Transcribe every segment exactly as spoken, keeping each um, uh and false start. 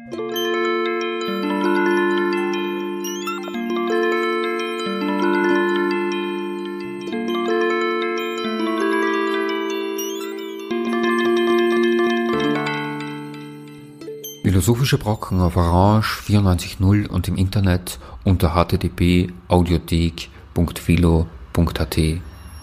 Philosophische Brocken auf Orange vierundneunzig Komma null und im Internet unter h t t p punkt audiothek punkt philo punkt a t.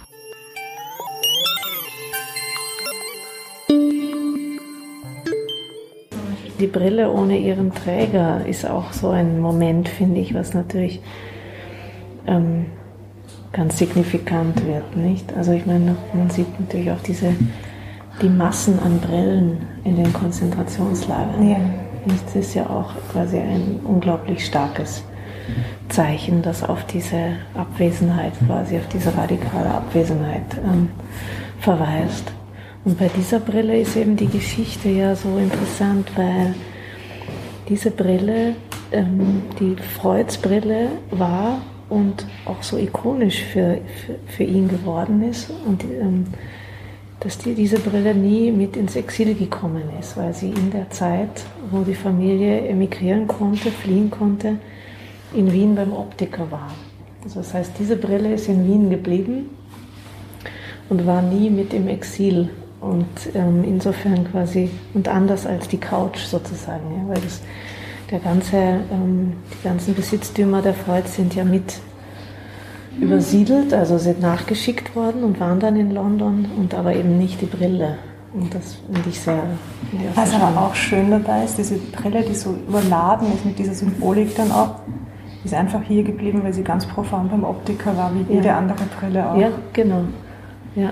Die Brille ohne ihren Träger ist auch so ein Moment, finde ich, was natürlich ähm, ganz signifikant wird, nicht? Also ich meine, man sieht natürlich auch diese die Massen an Brillen in den Konzentrationslagern. Ja. Das ist ja auch quasi ein unglaublich starkes Zeichen, das auf diese Abwesenheit, quasi auf diese radikale Abwesenheit ähm, verweist. Und bei dieser Brille ist eben die Geschichte ja so interessant, weil diese Brille, ähm, die Freuds Brille war und auch so ikonisch für, für, für ihn geworden ist und ähm, dass die, diese Brille nie mit ins Exil gekommen ist, weil sie in der Zeit, wo die Familie emigrieren konnte, fliehen konnte, in Wien beim Optiker war. Also das heißt, diese Brille ist in Wien geblieben und war nie mit im Exil und ähm, insofern quasi und anders als die Couch sozusagen, ja, weil das, der ganze, ähm, die ganzen Besitztümer der Freud sind ja mit übersiedelt, also sind nachgeschickt worden und waren dann in London und aber eben nicht die Brille. Und das finde ich sehr... Find ich Was sehr aber schön. auch schön dabei ist, diese Brille, die so überladen ist mit dieser Symbolik dann auch, ist einfach hier geblieben, weil sie ganz profan beim Optiker war, wie jede Ja. andere Brille auch. Ja, genau. Ja.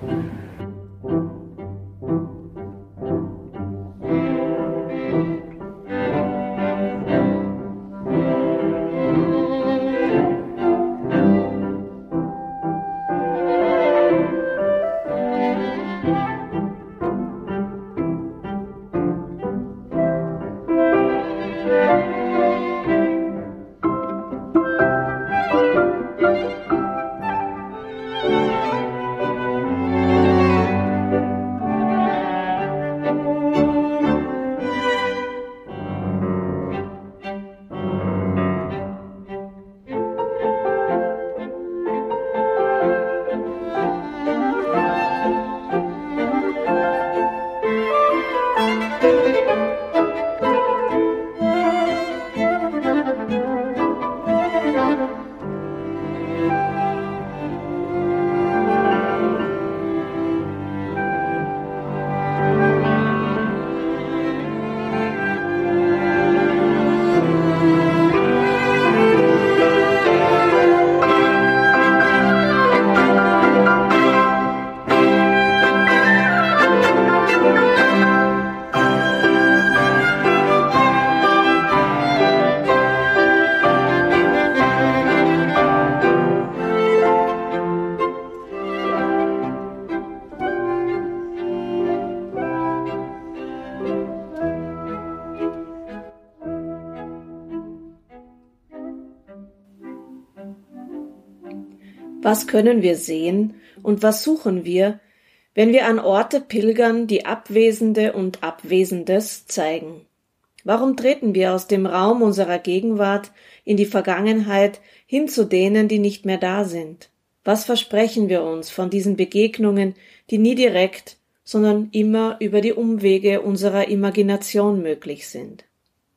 Was können wir sehen und was suchen wir, wenn wir an Orte pilgern, die Abwesende und Abwesendes zeigen? Warum treten wir aus dem Raum unserer Gegenwart in die Vergangenheit hin zu denen, die nicht mehr da sind? Was versprechen wir uns von diesen Begegnungen, die nie direkt, sondern immer über die Umwege unserer Imagination möglich sind?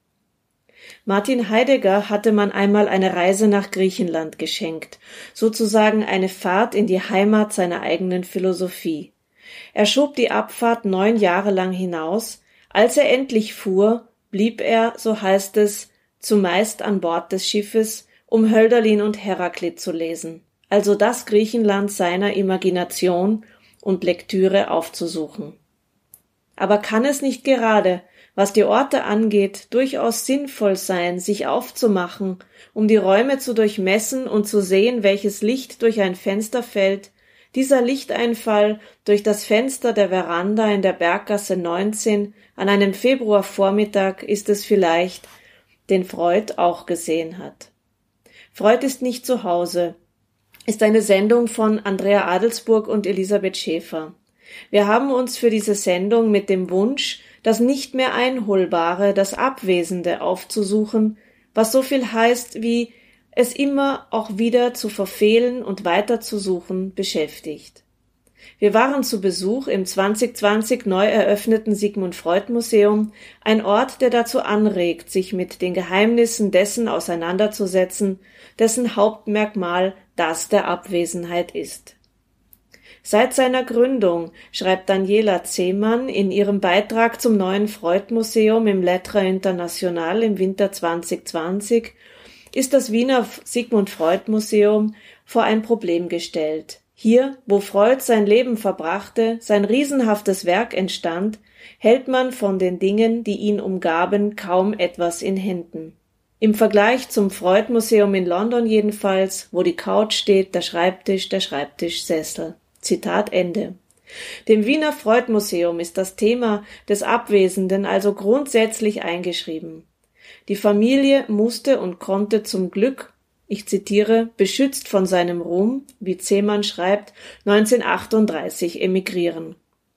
Martin Heidegger hatte man einmal eine Reise nach Griechenland geschenkt, sozusagen eine Fahrt in die Heimat seiner eigenen Philosophie. Er schob die Abfahrt neun Jahre lang hinaus. Als er endlich fuhr, blieb er, so heißt es, zumeist an Bord des Schiffes, um Hölderlin und Heraklit zu lesen, also das Griechenland seiner Imagination und Lektüre aufzusuchen. Aber kann es nicht gerade, was die Orte angeht, durchaus sinnvoll sein, sich aufzumachen, um die Räume zu durchmessen und zu sehen, welches Licht durch ein Fenster fällt? Dieser Lichteinfall durch das Fenster der Veranda in der Berggasse neunzehn an einem Februarvormittag ist es vielleicht, den Freud auch gesehen hat. Freud ist nicht zu Hause, ist eine Sendung von Andrea Adelsburg und Elisabeth Schäfer. Wir haben uns für diese Sendung mit dem Wunsch, das nicht mehr Einholbare, das Abwesende aufzusuchen, was so viel heißt wie es immer auch wieder zu verfehlen und weiterzusuchen beschäftigt. Wir waren zu Besuch im zwanzig zwanzig neu eröffneten Sigmund Freud Museum, ein Ort, der dazu anregt, sich mit den Geheimnissen dessen auseinanderzusetzen, dessen Hauptmerkmal das der Abwesenheit ist. Seit seiner Gründung, schreibt Daniela Zehmann in ihrem Beitrag zum neuen Freud-Museum im Lettres International im Winter zwanzig zwanzig, ist das Wiener Sigmund Freud Museum vor ein Problem gestellt. Hier, wo Freud sein Leben verbrachte, sein riesenhaftes Werk entstand, hält man von den Dingen, die ihn umgaben, kaum etwas in Händen. Im Vergleich zum Freud-Museum in London jedenfalls, wo die Couch steht, der Schreibtisch, der Schreibtischsessel. Zitat Ende. Dem Wiener Freud-Museum ist das Thema des Abwesenden also grundsätzlich eingeschrieben. Die Familie musste und konnte zum Glück, ich zitiere, beschützt von seinem Ruhm, wie Zehmann schreibt, neunzehnhundertachtunddreißig emigrieren.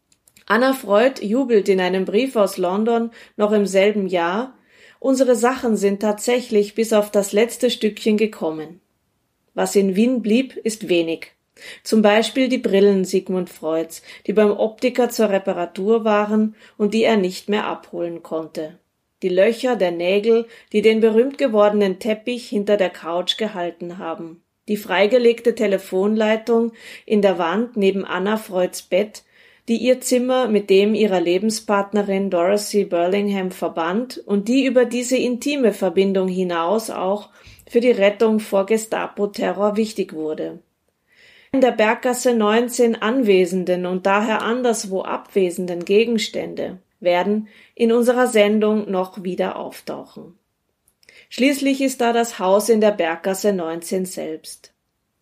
Anna Freud jubelt in einem Brief aus London noch im selben Jahr: Unsere Sachen sind tatsächlich bis auf das letzte Stückchen gekommen. Was in Wien blieb, ist wenig. Zum Beispiel die Brillen Sigmund Freuds, die beim Optiker zur Reparatur waren und die er nicht mehr abholen konnte. Die Löcher der Nägel, die den berühmt gewordenen Teppich hinter der Couch gehalten haben. Die freigelegte Telefonleitung in der Wand neben Anna Freuds Bett, die ihr Zimmer mit dem ihrer Lebenspartnerin Dorothy Burlingham verband und die über diese intime Verbindung hinaus auch für die Rettung vor Gestapo-Terror wichtig wurde. In der Berggasse neunzehn anwesenden und daher anderswo abwesenden Gegenstände werden in unserer Sendung noch wieder auftauchen. Schließlich ist da das Haus in der Berggasse neunzehn selbst.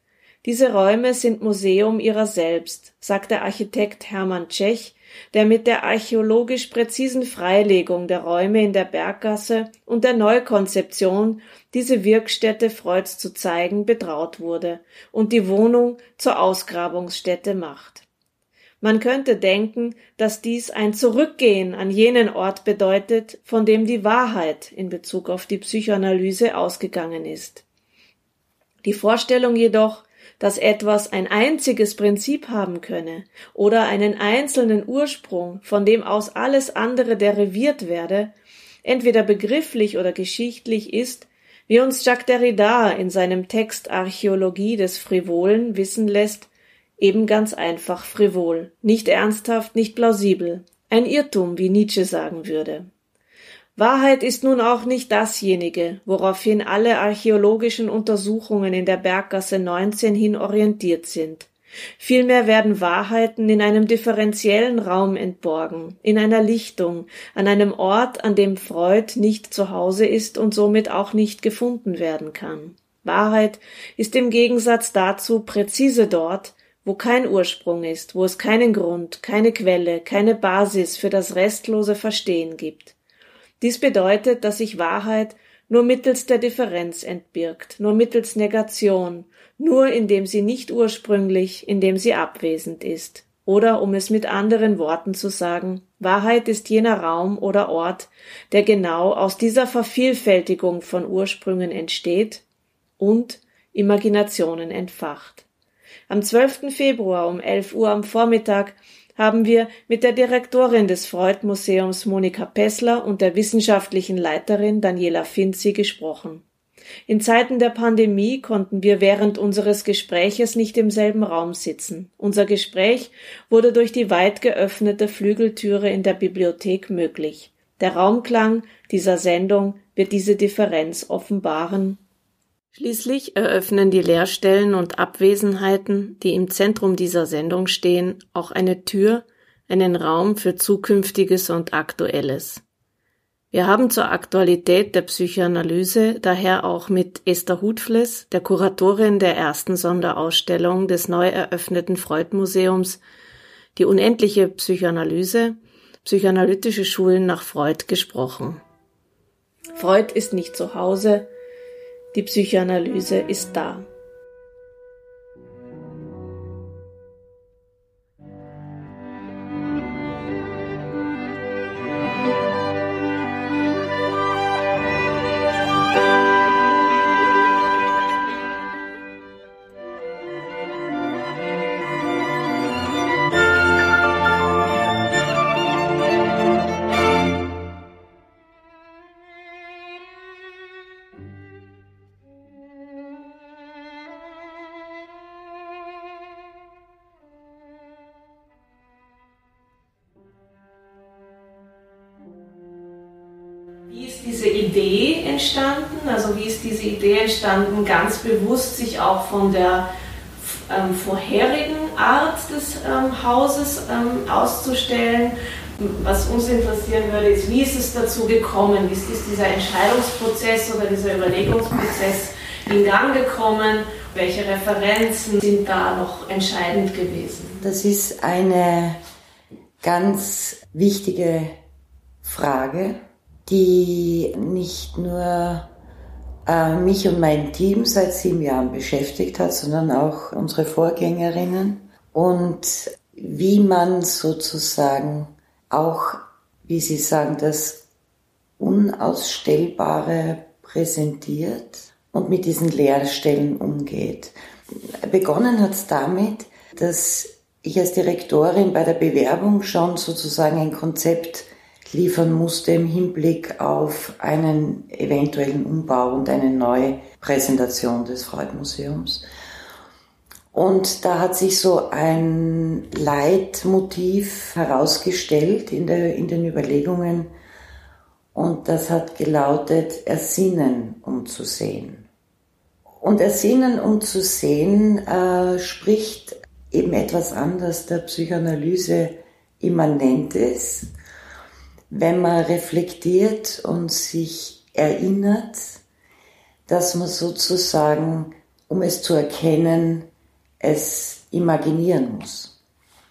Diese Räume sind Museum ihrer selbst, sagt der Architekt Hermann Tschech, der mit der archäologisch präzisen Freilegung der Räume in der Berggasse und der Neukonzeption, diese Wirkstätte Freuds zu zeigen, betraut wurde und die Wohnung zur Ausgrabungsstätte macht. Man könnte denken, dass dies ein Zurückgehen an jenen Ort bedeutet, von dem die Wahrheit in Bezug auf die Psychoanalyse ausgegangen ist. Die Vorstellung jedoch, dass etwas ein einziges Prinzip haben könne oder einen einzelnen Ursprung, von dem aus alles andere deriviert werde, entweder begrifflich oder geschichtlich ist, wie uns Jacques Derrida in seinem Text Archäologie des Frivolen wissen lässt, eben ganz einfach frivol, nicht ernsthaft, nicht plausibel, ein Irrtum, wie Nietzsche sagen würde. Wahrheit ist nun auch nicht dasjenige, woraufhin alle archäologischen Untersuchungen in der Berggasse neunzehn hin orientiert sind. Vielmehr werden Wahrheiten in einem differenziellen Raum entborgen, in einer Lichtung, an einem Ort, an dem Freud nicht zu Hause ist und somit auch nicht gefunden werden kann. Wahrheit ist im Gegensatz dazu präzise dort, wo kein Ursprung ist, wo es keinen Grund, keine Quelle, keine Basis für das restlose Verstehen gibt. Dies bedeutet, dass sich Wahrheit nur mittels der Differenz entbirgt, nur mittels Negation, nur indem sie nicht ursprünglich, indem sie abwesend ist. Oder, um es mit anderen Worten zu sagen, Wahrheit ist jener Raum oder Ort, der genau aus dieser Vervielfältigung von Ursprüngen entsteht und Imaginationen entfacht. Am zwölften Februar um elf Uhr am Vormittag haben wir mit der Direktorin des Freud-Museums Monika Pessler und der wissenschaftlichen Leiterin Daniela Finzi gesprochen. In Zeiten der Pandemie konnten wir während unseres Gespräches nicht im selben Raum sitzen. Unser Gespräch wurde durch die weit geöffnete Flügeltüre in der Bibliothek möglich. Der Raumklang dieser Sendung wird diese Differenz offenbaren. Schließlich eröffnen die Leerstellen und Abwesenheiten, die im Zentrum dieser Sendung stehen, auch eine Tür, einen Raum für Zukünftiges und Aktuelles. Wir haben zur Aktualität der Psychoanalyse daher auch mit Esther Hutfles, der Kuratorin der ersten Sonderausstellung des neu eröffneten Freud-Museums, die unendliche Psychoanalyse, psychoanalytische Schulen nach Freud gesprochen. Freud ist nicht zu Hause, die Psychoanalyse ist da. Wie ist diese Idee entstanden? Also wie ist diese Idee entstanden, ganz bewusst sich auch von der ähm, vorherigen Art des ähm, Hauses ähm, auszustellen? Was uns interessieren würde, ist, wie ist es dazu gekommen? Wie ist, ist dieser Entscheidungsprozess oder dieser Überlegungsprozess in Gang gekommen? Welche Referenzen sind da noch entscheidend gewesen? Das ist eine ganz wichtige Frage, die nicht nur äh, mich und mein Team seit sieben Jahren beschäftigt hat, sondern auch unsere Vorgängerinnen. Und wie man sozusagen auch, wie Sie sagen, das Unausstellbare präsentiert und mit diesen Leerstellen umgeht. Begonnen hat es damit, dass ich als Direktorin bei der Bewerbung schon sozusagen ein Konzept liefern musste im Hinblick auf einen eventuellen Umbau und eine neue Präsentation des Freud-Museums. Und da hat sich so ein Leitmotiv herausgestellt in, der, in den Überlegungen, und das hat gelautet, Ersinnen, um zu sehen. Und Ersinnen, um zu sehen, äh, spricht eben etwas an, das der Psychoanalyse immanent ist. Wenn man reflektiert und sich erinnert, dass man sozusagen, um es zu erkennen, es imaginieren muss.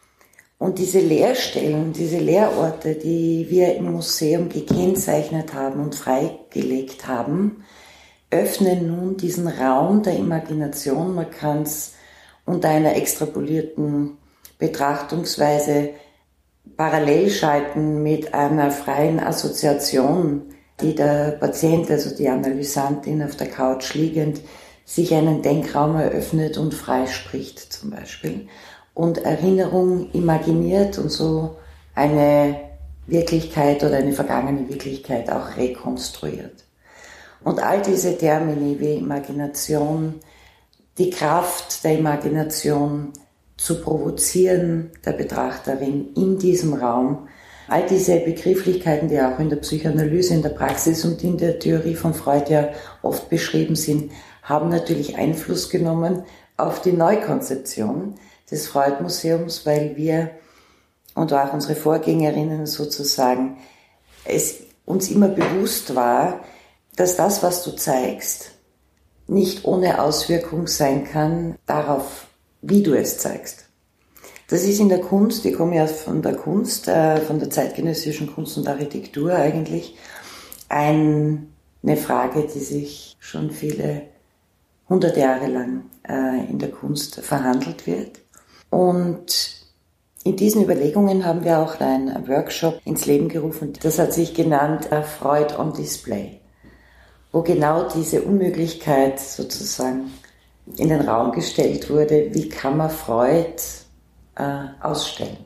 Und diese Leerstellen, diese Leerorte, die wir im Museum gekennzeichnet haben und freigelegt haben, öffnen nun diesen Raum der Imagination. Man kann es unter einer extrapolierten Betrachtungsweise parallel schalten mit einer freien Assoziation, die der Patient, also die Analysantin auf der Couch liegend, sich einen Denkraum eröffnet und frei spricht zum Beispiel und Erinnerung imaginiert und so eine Wirklichkeit oder eine vergangene Wirklichkeit auch rekonstruiert. Und all diese Termini wie Imagination, die Kraft der Imagination zu provozieren der Betrachterin in diesem Raum, all diese Begrifflichkeiten, die auch in der Psychoanalyse, in der Praxis und in der Theorie von Freud ja oft beschrieben sind, haben natürlich Einfluss genommen auf die Neukonzeption des Freud-Museums, weil wir und auch unsere Vorgängerinnen sozusagen es uns immer bewusst war, dass das, was du zeigst, nicht ohne Auswirkung sein kann darauf, wie du es zeigst. Das ist in der Kunst, ich komme ja von der Kunst, äh, von der zeitgenössischen Kunst und Architektur eigentlich, ein, eine Frage, die sich schon viele hundert Jahre lang äh, in der Kunst verhandelt wird. Und in diesen Überlegungen haben wir auch einen Workshop ins Leben gerufen. Das hat sich genannt äh, Freud on Display, wo genau diese Unmöglichkeit sozusagen in den Raum gestellt wurde, wie kann man Freud äh, ausstellen.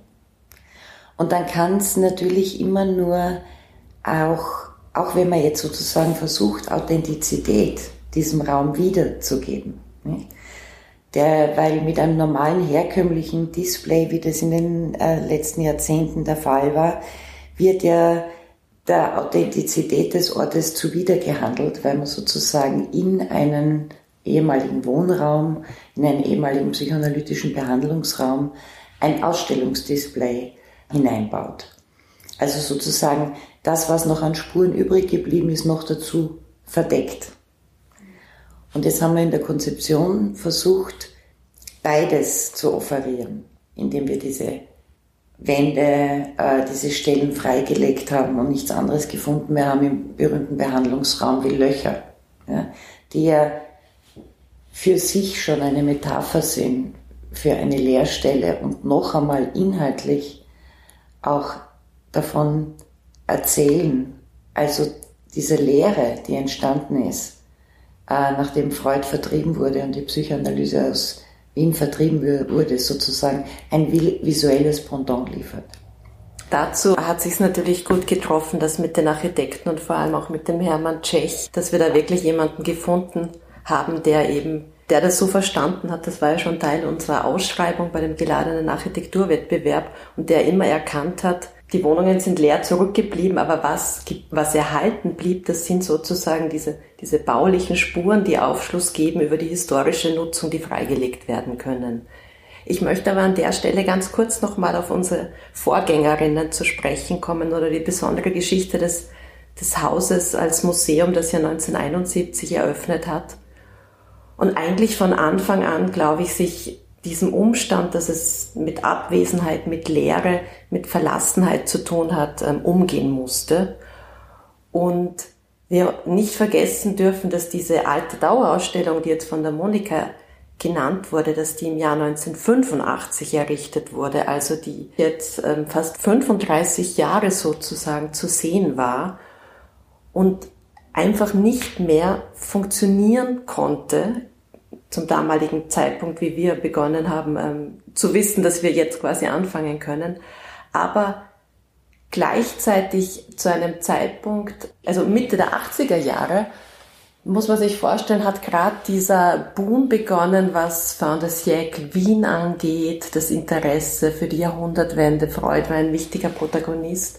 Und dann kann es natürlich immer nur auch, auch wenn man jetzt sozusagen versucht, Authentizität diesem Raum wiederzugeben. Nicht? Der, weil mit einem normalen, herkömmlichen Display, wie das in den äh, letzten Jahrzehnten der Fall war, wird ja der Authentizität des Ortes zuwidergehandelt, weil man sozusagen in einen ehemaligen Wohnraum, in einen ehemaligen psychoanalytischen Behandlungsraum ein Ausstellungsdisplay hineinbaut. Also sozusagen das, was noch an Spuren übrig geblieben ist, noch dazu verdeckt. Und jetzt haben wir in der Konzeption versucht, beides zu offerieren, indem wir diese Wände, äh, diese Stellen freigelegt haben und nichts anderes gefunden mehr haben im berühmten Behandlungsraum wie Löcher, ja, die ja für sich schon eine Metapher sind für eine Leerstelle und noch einmal inhaltlich auch davon erzählen, also diese Leere, die entstanden ist, äh, nachdem Freud vertrieben wurde und die Psychoanalyse aus Wien vertrieben wurde, sozusagen ein visuelles Pendant liefert. Dazu hat es sich natürlich gut getroffen, dass mit den Architekten und vor allem auch mit dem Hermann Tschech, dass wir da wirklich jemanden gefunden haben, der eben, der das so verstanden hat, das war ja schon Teil unserer Ausschreibung bei dem geladenen Architekturwettbewerb und der immer erkannt hat, Die Wohnungen sind leer zurückgeblieben, aber was, was erhalten blieb, das sind sozusagen diese, diese baulichen Spuren, die Aufschluss geben über die historische Nutzung, die freigelegt werden können. Ich möchte aber an der Stelle ganz kurz nochmal auf unsere Vorgängerinnen zu sprechen kommen oder die besondere Geschichte des, des Hauses als Museum, das ja neunzehnhunderteinundsiebzig eröffnet hat. Und eigentlich von Anfang an, glaube ich, sich diesem Umstand, dass es mit Abwesenheit, mit Leere, mit Verlassenheit zu tun hat, umgehen musste. Und wir nicht vergessen dürfen, dass diese alte Dauerausstellung, die jetzt von der Monika genannt wurde, dass die im Jahr neunzehnhundertfünfundachtzig errichtet wurde, also die jetzt fast fünfunddreißig Jahre sozusagen zu sehen war und einfach nicht mehr funktionieren konnte, zum damaligen Zeitpunkt, wie wir begonnen haben, ähm, zu wissen, dass wir jetzt quasi anfangen können. Aber gleichzeitig zu einem Zeitpunkt, also Mitte der achtziger Jahre, muss man sich vorstellen, hat gerade dieser Boom begonnen, was Fin de siècle Wien angeht, das Interesse für die Jahrhundertwende. Freud war ein wichtiger Protagonist.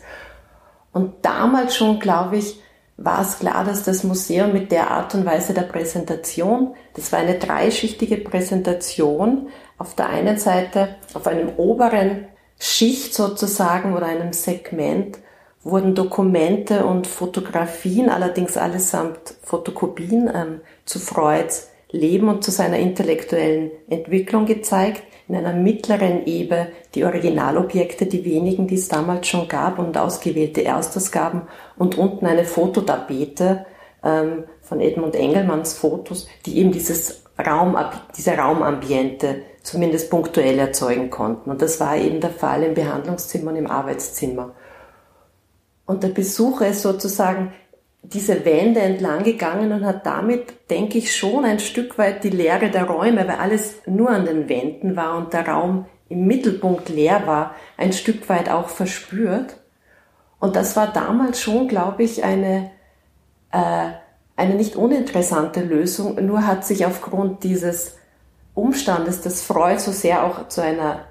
Und damals schon, glaube ich, war es klar, dass das Museum mit der Art und Weise der Präsentation, das war eine dreischichtige Präsentation, auf der einen Seite auf einem oberen Schicht sozusagen oder einem Segment wurden Dokumente und Fotografien, allerdings allesamt Fotokopien ähm, zu Freuds Leben und zu seiner intellektuellen Entwicklung gezeigt. In einer mittleren Ebene die Originalobjekte, die wenigen, die es damals schon gab, und ausgewählte Erstausgaben, und unten eine Fototapete ähm, von Edmund Engelmanns Fotos, die eben dieses Raum, diese Raumambiente zumindest punktuell erzeugen konnten. Und das war eben der Fall im Behandlungszimmer und im Arbeitszimmer. Und der Besucher ist sozusagen diese Wände entlang gegangen und hat damit, denke ich, schon ein Stück weit die Leere der Räume, weil alles nur an den Wänden war und der Raum im Mittelpunkt leer war, ein Stück weit auch verspürt. Und das war damals schon, glaube ich, eine, äh, eine nicht uninteressante Lösung, nur hat sich aufgrund dieses Umstandes, dass Freud so sehr auch zu einer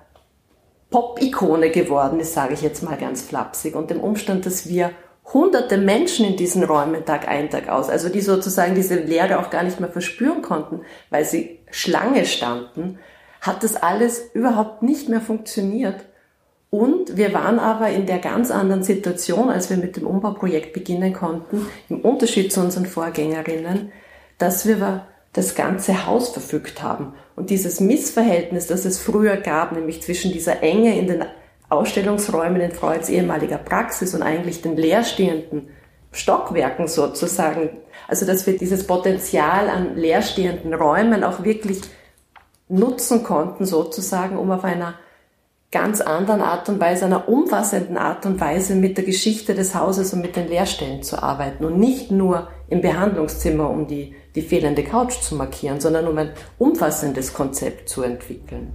Pop-Ikone geworden ist, sage ich jetzt mal ganz flapsig, und dem Umstand, dass wir hunderte Menschen in diesen Räumen Tag ein, Tag aus, also die sozusagen diese Leere auch gar nicht mehr verspüren konnten, weil sie Schlange standen, hat das alles überhaupt nicht mehr funktioniert. Und wir waren aber in der ganz anderen Situation, als wir mit dem Umbauprojekt beginnen konnten, im Unterschied zu unseren Vorgängerinnen, dass wir das ganze Haus verfügt haben. Und dieses Missverhältnis, das es früher gab, nämlich zwischen dieser Enge in den Ausstellungsräumen in Freuds ehemaliger Praxis und eigentlich den leerstehenden Stockwerken sozusagen, also dass wir dieses Potenzial an leerstehenden Räumen auch wirklich nutzen konnten sozusagen, um auf einer ganz anderen Art und Weise, einer umfassenden Art und Weise mit der Geschichte des Hauses und mit den Leerstellen zu arbeiten und nicht nur im Behandlungszimmer, um die, die fehlende Couch zu markieren, sondern um ein umfassendes Konzept zu entwickeln.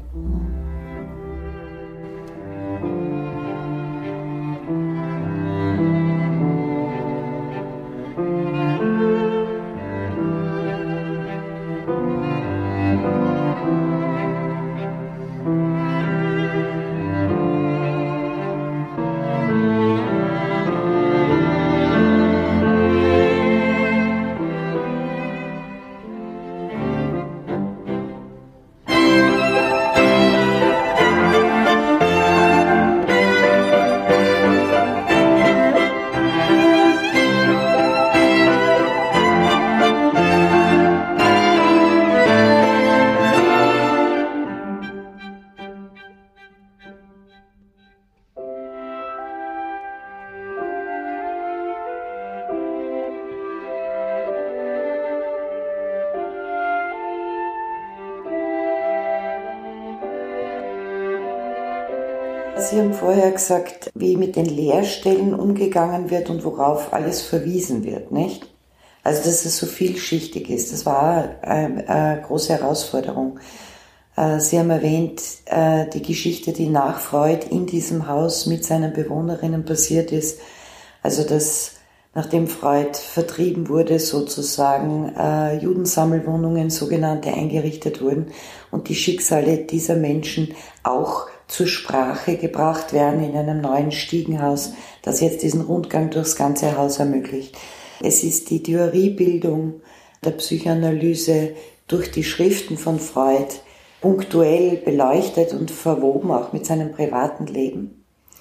Sie haben vorher gesagt, wie mit den Leerstellen umgegangen wird und worauf alles verwiesen wird, nicht? Also, dass es so vielschichtig ist. Das war eine, eine große Herausforderung. Sie haben erwähnt, die Geschichte, die nach Freud in diesem Haus mit seinen Bewohnerinnen passiert ist. Also, dass nachdem Freud vertrieben wurde, sozusagen Judensammelwohnungen, sogenannte, eingerichtet wurden und die Schicksale dieser Menschen auch zur Sprache gebracht werden in einem neuen Stiegenhaus, das jetzt diesen Rundgang durchs ganze Haus ermöglicht. Es ist die Theoriebildung der Psychoanalyse durch die Schriften von Freud punktuell beleuchtet und verwoben, auch mit seinem privaten Leben.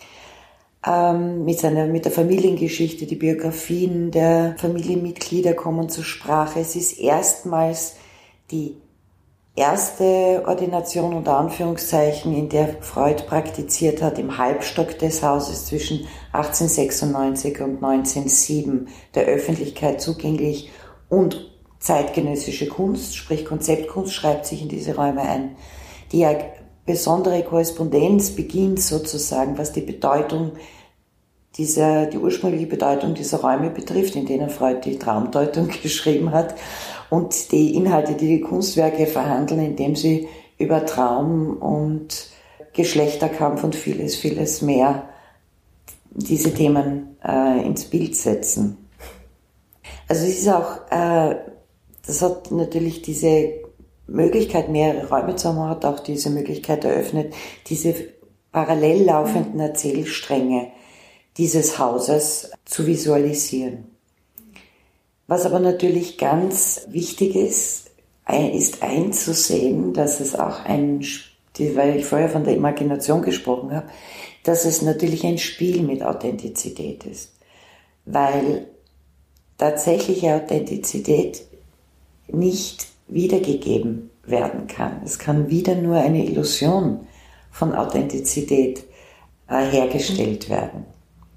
Ähm, mit, seiner, mit der Familiengeschichte, die Biografien der Familienmitglieder kommen zur Sprache. Es ist erstmals die erste Ordination unter Anführungszeichen, in der Freud praktiziert hat, im Halbstock des Hauses zwischen achtzehnhundertsechsundneunzig und neunzehnhundertsieben der Öffentlichkeit zugänglich, und zeitgenössische Kunst, sprich Konzeptkunst, schreibt sich in diese Räume ein. Die ja besondere Korrespondenz beginnt sozusagen, was die Bedeutung dieser, die ursprüngliche Bedeutung dieser Räume betrifft, in denen Freud die Traumdeutung geschrieben hat, und die Inhalte, die die Kunstwerke verhandeln, indem sie über Traum und Geschlechterkampf und vieles, vieles mehr diese Themen äh, ins Bild setzen. Also es ist auch, äh, das hat natürlich diese Möglichkeit, mehrere Räume zu haben, hat auch diese Möglichkeit eröffnet, diese parallel laufenden Erzählstränge dieses Hauses zu visualisieren. Was aber natürlich ganz wichtig ist, ist einzusehen, dass es auch ein, weil ich vorher von der Imagination gesprochen habe, dass es natürlich ein Spiel mit Authentizität ist. Weil tatsächliche Authentizität nicht wiedergegeben werden kann. Es kann wieder nur eine Illusion von Authentizität äh, hergestellt werden.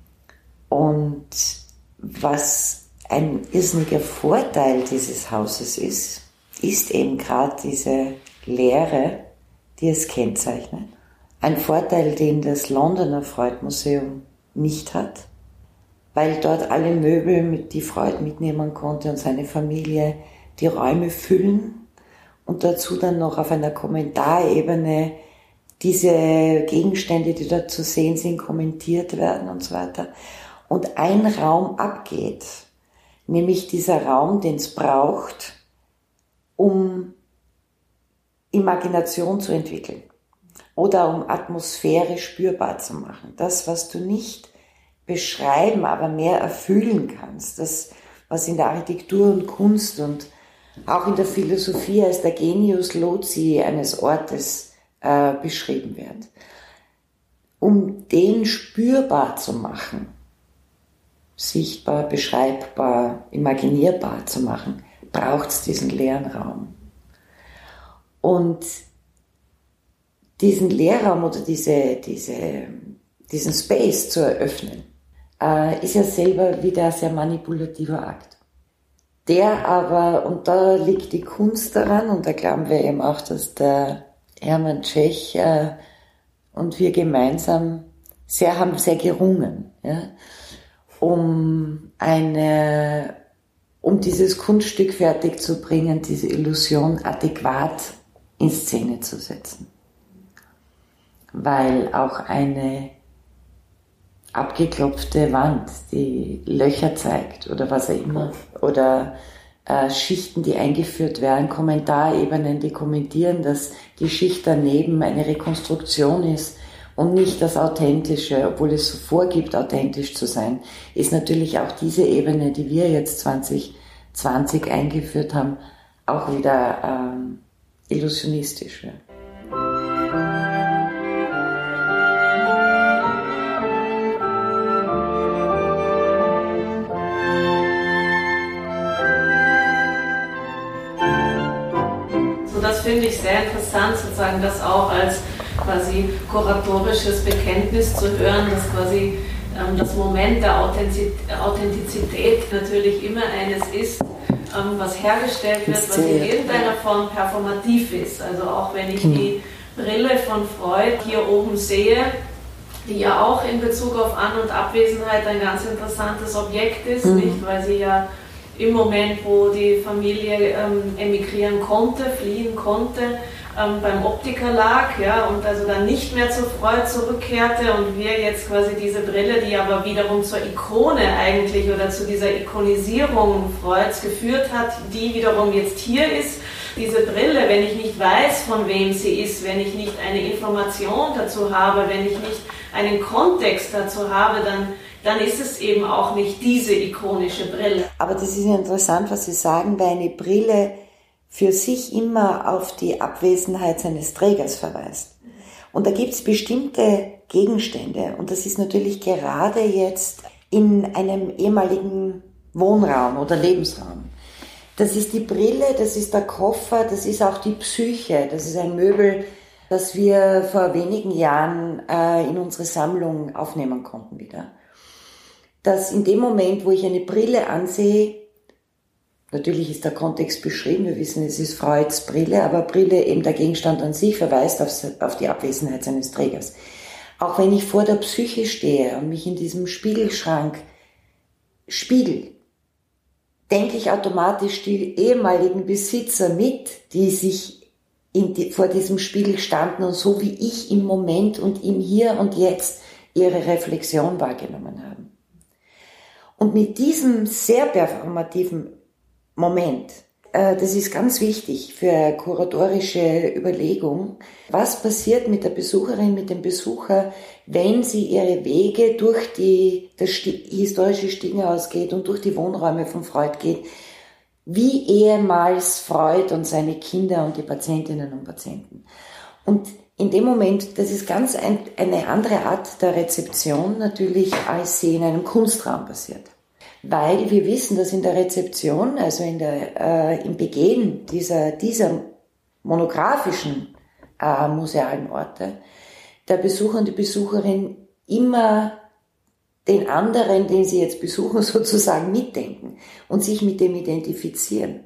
Und was ein irrsinniger Vorteil dieses Hauses ist, ist eben gerade diese Leere, die es kennzeichnet. Ein Vorteil, den das Londoner Freud-Museum nicht hat, weil dort alle Möbel, mit die Freud mitnehmen konnte, und seine Familie die Räume füllen und dazu dann noch auf einer Kommentarebene diese Gegenstände, die dort zu sehen sind, kommentiert werden und so weiter. Und ein Raum abgeht, nämlich dieser Raum, den es braucht, um Imagination zu entwickeln oder um Atmosphäre spürbar zu machen. Das, was du nicht beschreiben, aber mehr erfüllen kannst. Das, was in der Architektur und Kunst und auch in der Philosophie als der Genius loci eines Ortes äh, beschrieben wird. Um den spürbar zu machen, sichtbar, beschreibbar, imaginierbar zu machen, braucht es diesen leeren Raum. Und diesen Leerraum oder diese, diese, diesen Space zu eröffnen, äh, ist ja selber wieder ein sehr manipulativer Akt. Der aber, und da liegt die Kunst daran, und da glauben wir eben auch, dass der Hermann Tschech äh, und wir gemeinsam sehr, haben sehr gerungen, ja, um eine, um dieses Kunststück fertig zu bringen, diese Illusion adäquat in Szene zu setzen. Weil auch eine abgeklopfte Wand, die Löcher zeigt oder was auch immer, oder äh, Schichten, die eingeführt werden, Kommentarebenen, die kommentieren, dass die Schicht daneben eine Rekonstruktion ist und nicht das Authentische, obwohl es so vorgibt, authentisch zu sein, ist natürlich auch diese Ebene, die wir jetzt zwanzig zwanzig eingeführt haben, auch wieder ähm, illusionistisch. Ja. Das finde ich sehr interessant, sozusagen das auch als quasi kuratorisches Bekenntnis zu hören, dass quasi ähm, das Moment der Authentizität natürlich immer eines ist, ähm, was hergestellt wird, was in irgendeiner Form performativ ist. Also auch wenn ich die Brille von Freud hier oben sehe, die ja auch in Bezug auf An- und Abwesenheit ein ganz interessantes Objekt ist, mhm. nicht? Weil sie ja im Moment, wo die Familie ähm, emigrieren konnte, fliehen konnte, ähm, beim Optiker lag, ja, und also dann nicht mehr zu Freud zurückkehrte und wir jetzt quasi diese Brille, die aber wiederum zur Ikone eigentlich oder zu dieser Ikonisierung Freuds geführt hat, die wiederum jetzt hier ist. Diese Brille, wenn ich nicht weiß, von wem sie ist, wenn ich nicht eine Information dazu habe, wenn ich nicht einen Kontext dazu habe, dann, dann ist es eben auch nicht diese ikonische Brille. Aber das ist ja interessant, was Sie sagen, weil eine Brille für sich immer auf die Abwesenheit seines Trägers verweist. Und da gibt es bestimmte Gegenstände, und das ist natürlich gerade jetzt in einem ehemaligen Wohnraum oder Lebensraum. Das ist die Brille, das ist der Koffer, das ist auch die Psyche, das ist ein Möbel, das wir vor wenigen Jahren äh, in unsere Sammlung aufnehmen konnten wieder. Dass in dem Moment, wo ich eine Brille ansehe, natürlich ist der Kontext beschrieben, wir wissen, es ist Freuds Brille, aber Brille, eben der Gegenstand an sich, verweist auf, auf die Abwesenheit seines Trägers. Auch wenn ich vor der Psyche stehe und mich in diesem Spiegelschrank spiegel, denke ich automatisch die ehemaligen Besitzer mit, die sich in die, vor diesem Spiegel standen und so wie ich im Moment und im Hier und Jetzt ihre Reflexion wahrgenommen haben. Und mit diesem sehr performativen Moment, äh, das ist ganz wichtig für kuratorische Überlegung, was passiert mit der Besucherin, mit dem Besucher, wenn sie ihre Wege durch die, das historische Stighaus geht und durch die Wohnräume von Freud geht, wie ehemals Freud und seine Kinder und die Patientinnen und Patienten. Und in dem Moment, das ist ganz ein, eine andere Art der Rezeption natürlich, als sie in einem Kunstraum passiert. Weil wir wissen, dass in der Rezeption, also in der, äh, im Begehen dieser, dieser monografischen äh, musealen Orte, der Besucher und die Besucherin immer den anderen, den sie jetzt besuchen, sozusagen mitdenken und sich mit dem identifizieren.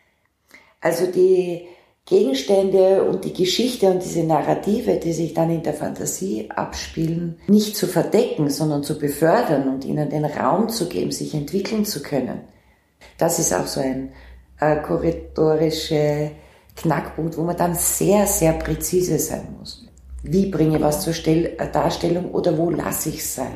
Also die Gegenstände und die Geschichte und diese Narrative, die sich dann in der Fantasie abspielen, nicht zu verdecken, sondern zu befördern und ihnen den Raum zu geben, sich entwickeln zu können. Das ist auch so ein äh, kuratorischer Knackpunkt, wo man dann sehr, sehr präzise sein muss. Wie bringe ich was zur Stell- äh, Darstellung oder wo lasse ich es sein?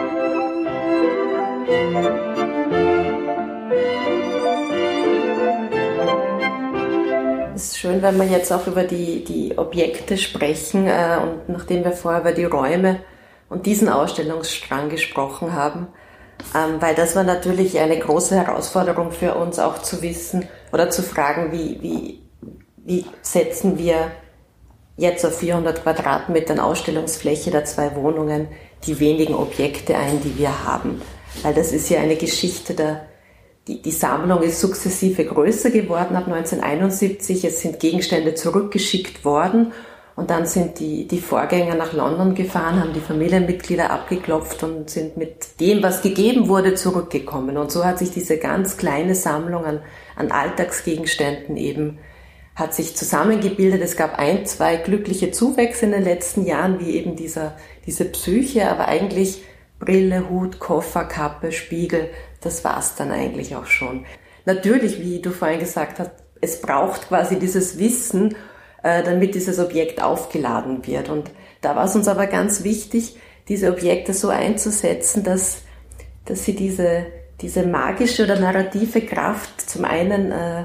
Es ist schön, wenn wir jetzt auch über die, die Objekte sprechen äh, und nachdem wir vorher über die Räume und diesen Ausstellungsstrang gesprochen haben, ähm, weil das war natürlich eine große Herausforderung für uns auch zu wissen oder zu fragen, wie, wie, wie setzen wir jetzt auf vierhundert Quadratmetern Ausstellungsfläche der zwei Wohnungen die wenigen Objekte ein, die wir haben. Weil das ist ja eine Geschichte der Die, die Sammlung ist sukzessive größer geworden ab neunzehnhunderteinundsiebzig. Es sind Gegenstände zurückgeschickt worden und dann sind die, die Vorgänger nach London gefahren, haben die Familienmitglieder abgeklopft und sind mit dem, was gegeben wurde, zurückgekommen. Und so hat sich diese ganz kleine Sammlung an, an Alltagsgegenständen eben hat sich zusammengebildet. Es gab ein, zwei glückliche Zuwächse in den letzten Jahren, wie eben dieser, diese Psyche, aber eigentlich Brille, Hut, Koffer, Kappe, Spiegel, das war's dann eigentlich auch schon. Natürlich, wie du vorhin gesagt hast, es braucht quasi dieses Wissen, äh, damit dieses Objekt aufgeladen wird. Und da war es uns aber ganz wichtig, diese Objekte so einzusetzen, dass, dass sie diese, diese magische oder narrative Kraft zum einen äh,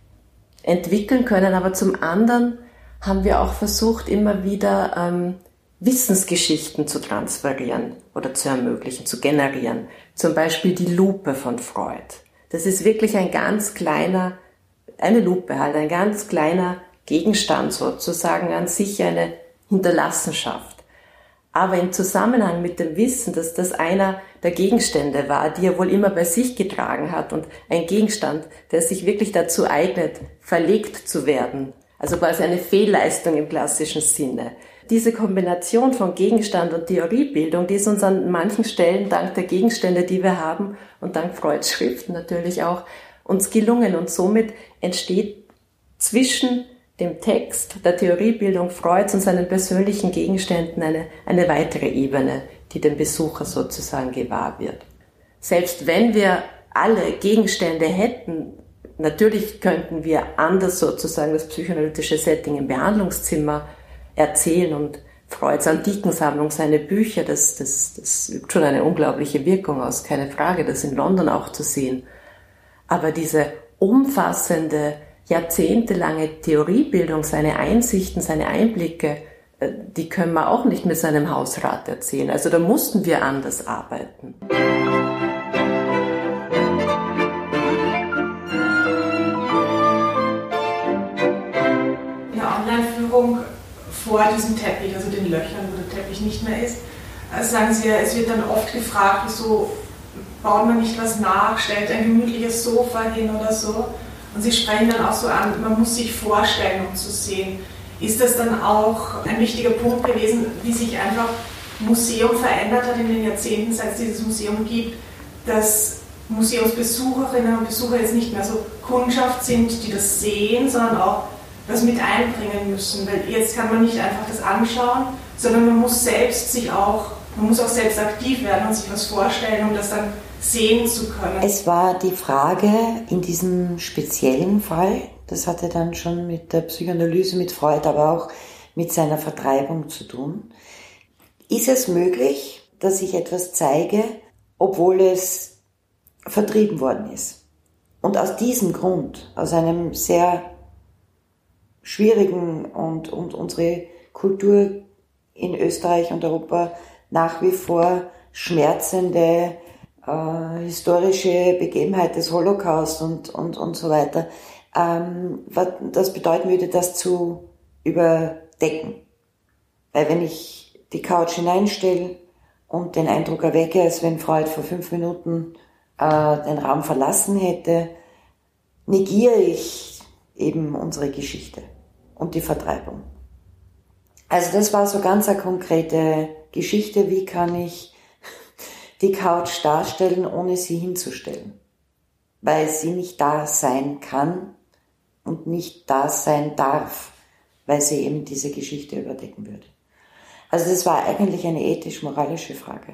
entwickeln können, aber zum anderen haben wir auch versucht, immer wieder ähm, Wissensgeschichten zu transferieren oder zu ermöglichen, zu generieren. Zum Beispiel die Lupe von Freud. Das ist wirklich ein ganz kleiner, eine Lupe halt, ein ganz kleiner Gegenstand sozusagen, an sich eine Hinterlassenschaft. Aber im Zusammenhang mit dem Wissen, dass das einer der Gegenstände war, die er wohl immer bei sich getragen hat und ein Gegenstand, der sich wirklich dazu eignet, verlegt zu werden, also quasi eine Fehlleistung im klassischen Sinne. Diese Kombination von Gegenstand und Theoriebildung, die ist uns an manchen Stellen dank der Gegenstände, die wir haben und dank Freuds Schriften natürlich auch, uns gelungen. Und somit entsteht zwischen dem Text, der Theoriebildung Freuds und seinen persönlichen Gegenständen eine, eine weitere Ebene, die dem Besucher sozusagen gewahr wird. Selbst wenn wir alle Gegenstände hätten, natürlich könnten wir anders sozusagen das psychoanalytische Setting im Behandlungszimmer erzählen und Freuds Antikensammlung, seine Bücher, das, das, das übt schon eine unglaubliche Wirkung aus, keine Frage, das in London auch zu sehen. Aber diese umfassende, jahrzehntelange Theoriebildung, seine Einsichten, seine Einblicke, die können wir auch nicht mit seinem Hausrat erzählen. Also da mussten wir anders arbeiten. In der Online-Führung vor diesem Teppich, also den Löchern, wo der Teppich nicht mehr ist, sagen Sie ja, es wird dann oft gefragt, wieso baut man nicht was nach, stellt ein gemütliches Sofa hin oder so. Und Sie sprechen dann auch so an, man muss sich vorstellen, um zu sehen. Ist das dann auch ein wichtiger Punkt gewesen, wie sich einfach Museum verändert hat in den Jahrzehnten, seit es dieses Museum gibt, dass Museumsbesucherinnen und Besucher jetzt nicht mehr so Kundschaft sind, die das sehen, sondern auch das mit einbringen müssen, weil jetzt kann man nicht einfach das anschauen, sondern man muss selbst sich auch, man muss auch selbst aktiv werden und sich was vorstellen, um das dann sehen zu können. Es war die Frage in diesem speziellen Fall, das hatte dann schon mit der Psychoanalyse, mit Freud, aber auch mit seiner Vertreibung zu tun. Ist es möglich, dass ich etwas zeige, obwohl es vertrieben worden ist? Und aus diesem Grund, aus einem sehr schwierigen und, und unsere Kultur in Österreich und Europa nach wie vor schmerzende äh, historische Begebenheit des Holocaust und, und, und so weiter, ähm, was das bedeuten würde, das zu überdecken. Weil wenn ich die Couch hineinstelle und den Eindruck erwecke, als wenn Freud vor fünf Minuten äh, den Raum verlassen hätte, negiere ich eben unsere Geschichte und die Vertreibung. Also das war so ganz eine konkrete Geschichte, wie kann ich die Couch darstellen, ohne sie hinzustellen. Weil sie nicht da sein kann und nicht da sein darf, weil sie eben diese Geschichte überdecken würde. Also das war eigentlich eine ethisch-moralische Frage.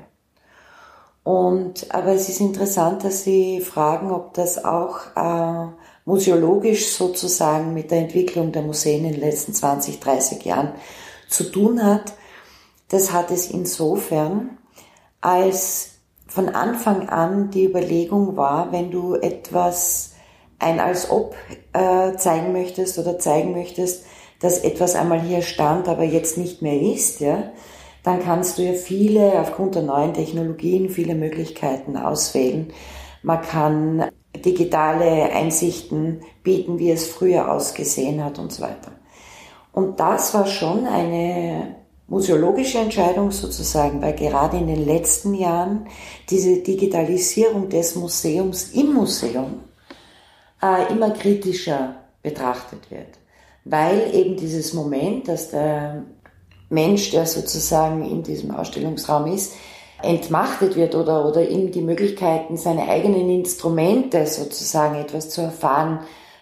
Und, aber es ist interessant, dass Sie fragen, ob das auch äh, museologisch sozusagen mit der Entwicklung der Museen in den letzten zwanzig, dreißig Jahren zu tun hat. Das hat es insofern, als von Anfang an die Überlegung war, wenn du etwas ein als ob äh, zeigen möchtest oder zeigen möchtest, dass etwas einmal hier stand, aber jetzt nicht mehr ist, ja, dann kannst du ja viele, aufgrund der neuen Technologien, viele Möglichkeiten auswählen. Man kann digitale Einsichten bieten, wie es früher ausgesehen hat und so weiter. Und das war schon eine museologische Entscheidung sozusagen, weil gerade in den letzten Jahren diese Digitalisierung des Museums im Museum äh, immer kritischer betrachtet wird. Weil eben dieses Moment, dass der Mensch, der sozusagen in diesem Ausstellungsraum ist, entmachtet wird oder, oder ihm die Möglichkeiten, seine eigenen Instrumente sozusagen etwas zu erfahren,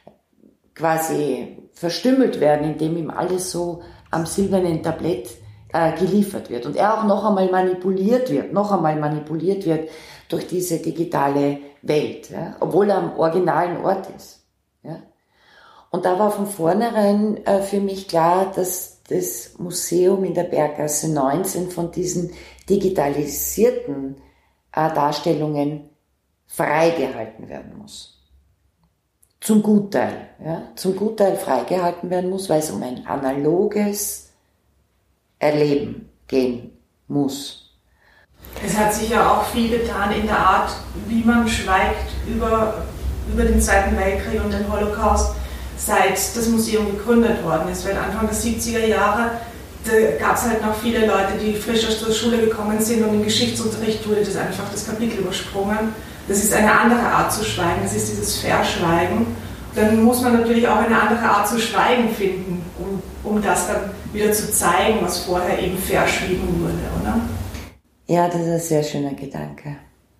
quasi verstümmelt werden, indem ihm alles so am silbernen Tablett äh, geliefert wird. Und er auch noch einmal manipuliert wird, noch einmal manipuliert wird durch diese digitale Welt, ja, obwohl er am originalen Ort ist. Ja. Und da war von vornherein äh, für mich klar, dass das Museum in der Berggasse neunzehn von diesen digitalisierten äh, Darstellungen freigehalten werden muss. Zum Gutteil, ja, zum Gutteil freigehalten werden muss, weil es um ein analoges Erleben gehen muss. Es hat sich ja auch viel getan in der Art, wie man schweigt über, über den Zweiten Weltkrieg und den Holocaust, seit das Museum gegründet worden ist. Weil Anfang der siebziger Jahre gab es halt noch viele Leute, die frisch aus der Schule gekommen sind und im Geschichtsunterricht wurde das einfach das Kapitel übersprungen. Das ist eine andere Art zu schweigen, das ist dieses Verschweigen. Dann muss man natürlich auch eine andere Art zu schweigen finden, um, um das dann wieder zu zeigen, was vorher eben verschwiegen wurde, oder? Ja, das ist ein sehr schöner Gedanke.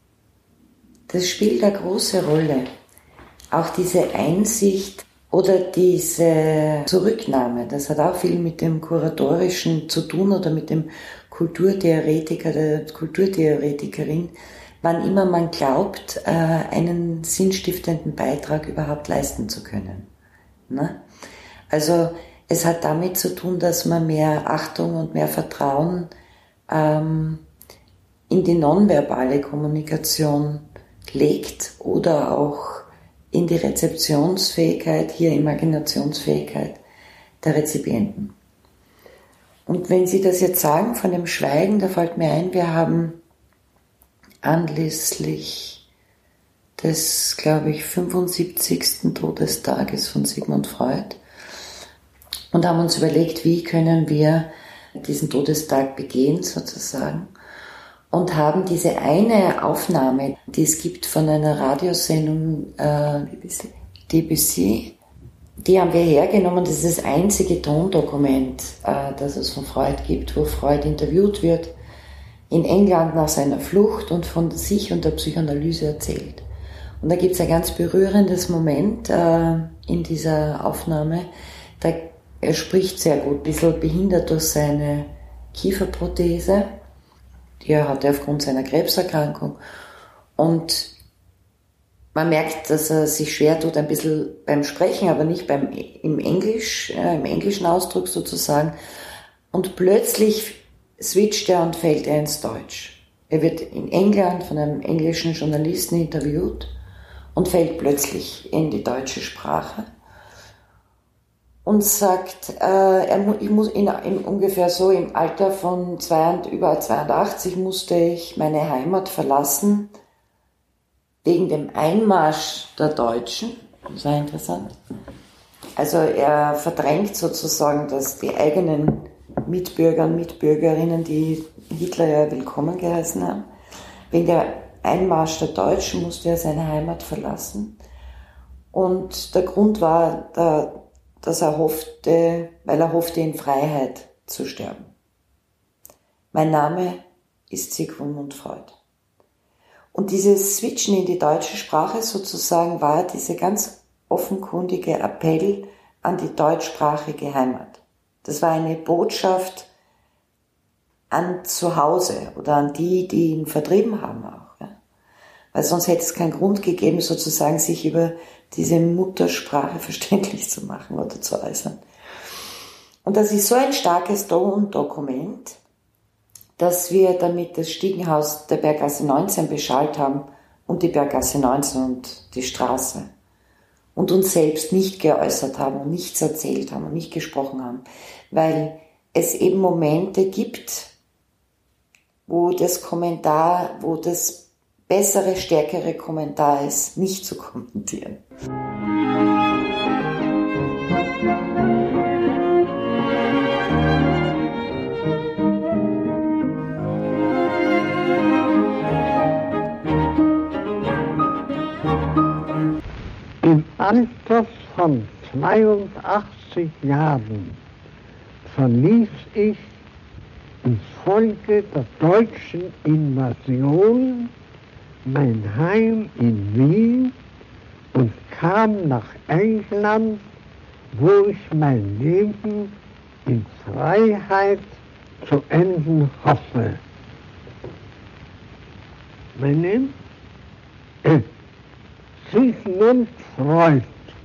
Das spielt eine große Rolle. Auch diese Einsicht oder diese Zurücknahme, das hat auch viel mit dem Kuratorischen zu tun oder mit dem Kulturtheoretiker, der Kulturtheoretikerin, wann immer man glaubt, einen sinnstiftenden Beitrag überhaupt leisten zu können. Also es hat damit zu tun, dass man mehr Achtung und mehr Vertrauen ähm, in die nonverbale Kommunikation legt oder auch in die Rezeptionsfähigkeit, hier Imaginationsfähigkeit der Rezipienten. Und wenn Sie das jetzt sagen von dem Schweigen, da fällt mir ein, wir haben anlässlich des, glaube ich, fünfundsiebzigsten Todestages von Sigmund Freud und haben uns überlegt, wie können wir diesen Todestag begehen sozusagen. Und haben diese eine Aufnahme, die es gibt von einer Radiosendung äh, Debussy, die haben wir hergenommen. Das ist das einzige Tondokument, äh, das es von Freud gibt, wo Freud interviewt wird in England nach seiner Flucht und von sich und der Psychoanalyse erzählt. Und da gibt es ein ganz berührendes Moment äh, in dieser Aufnahme. Da, er spricht sehr gut, ein bisschen behindert durch seine Kieferprothese. Die er hatte aufgrund seiner Krebserkrankung. Und man merkt, dass er sich schwer tut, ein bisschen beim Sprechen, aber nicht beim, im Englisch, äh, im englischen Ausdruck sozusagen. Und plötzlich switcht er und fällt er ins Deutsch. Er wird in England von einem englischen Journalisten interviewt und fällt plötzlich in die deutsche Sprache. Und sagt, äh, er, ich muss in, in ungefähr so im Alter von zwei, über zweiundachtzig musste ich meine Heimat verlassen, wegen dem Einmarsch der Deutschen. Das war interessant. Also er verdrängt sozusagen, dass die eigenen Mitbürger und Mitbürgerinnen, die Hitler ja willkommen geheißen haben, wegen der Einmarsch der Deutschen musste er seine Heimat verlassen. Und der Grund war, der dass er hoffte, weil er hoffte, in Freiheit zu sterben. Mein Name ist Sigmund Freud. Und dieses Switchen in die deutsche Sprache sozusagen war dieser ganz offenkundige Appell an die deutschsprachige Heimat. Das war eine Botschaft an zu Hause oder an die, die ihn vertrieben haben auch. Ja. Weil sonst hätte es keinen Grund gegeben, sozusagen sich über diese Muttersprache verständlich zu machen oder zu äußern. Und das ist so ein starkes Dokument, dass wir damit das Stiegenhaus der Berggasse neunzehn beschallt haben und die Berggasse neunzehn und die Straße. Und uns selbst nicht geäußert haben und nichts erzählt haben und nicht gesprochen haben. Weil es eben Momente gibt, wo das Kommentar, wo das bessere, stärkere Kommentar ist, nicht zu kommentieren. Im Alter von zweiundachtzig Jahren verließ ich infolge der deutschen Invasion mein Heim in Wien und kam nach England, wo ich mein Leben in Freiheit zu enden hoffe. Mein Name? Äh, Sigmund Freud.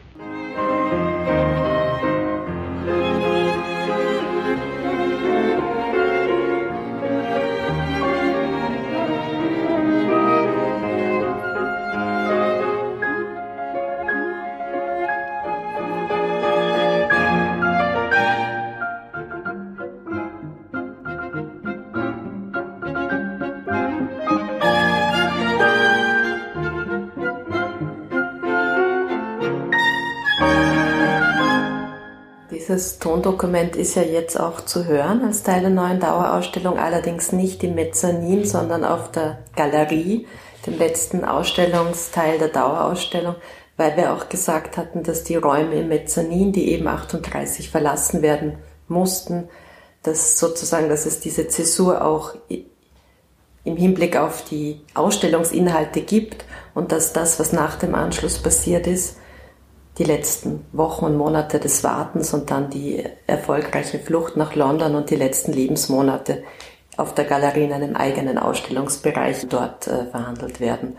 Dieses Tondokument ist ja jetzt auch zu hören als Teil der neuen Dauerausstellung, allerdings nicht im Mezzanin, sondern auf der Galerie, dem letzten Ausstellungsteil der Dauerausstellung, weil wir auch gesagt hatten, dass die Räume im Mezzanin, die eben achtunddreißig verlassen werden mussten, dass sozusagen, dass es diese Zäsur auch im Hinblick auf die Ausstellungsinhalte gibt und dass das, was nach dem Anschluss passiert ist, die letzten Wochen und Monate des Wartens und dann die erfolgreiche Flucht nach London und die letzten Lebensmonate auf der Galerie in einem eigenen Ausstellungsbereich dort äh, verhandelt werden.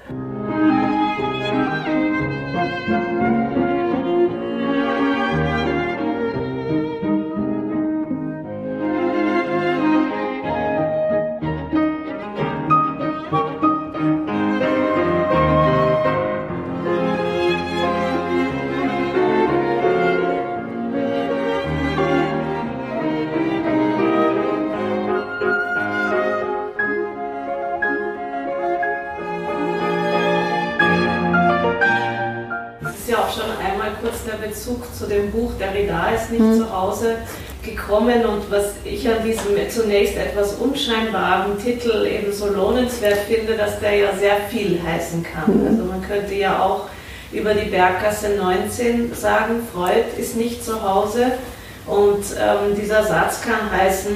Bezug zu dem Buch Derrida ist nicht mhm. zu Hause gekommen, und was ich an diesem zunächst etwas unscheinbaren Titel eben so lohnenswert finde, dass der ja sehr viel heißen kann. Mhm. Also man könnte ja auch über die Berggasse neunzehn sagen, Freud ist nicht zu Hause, und ähm, dieser Satz kann heißen,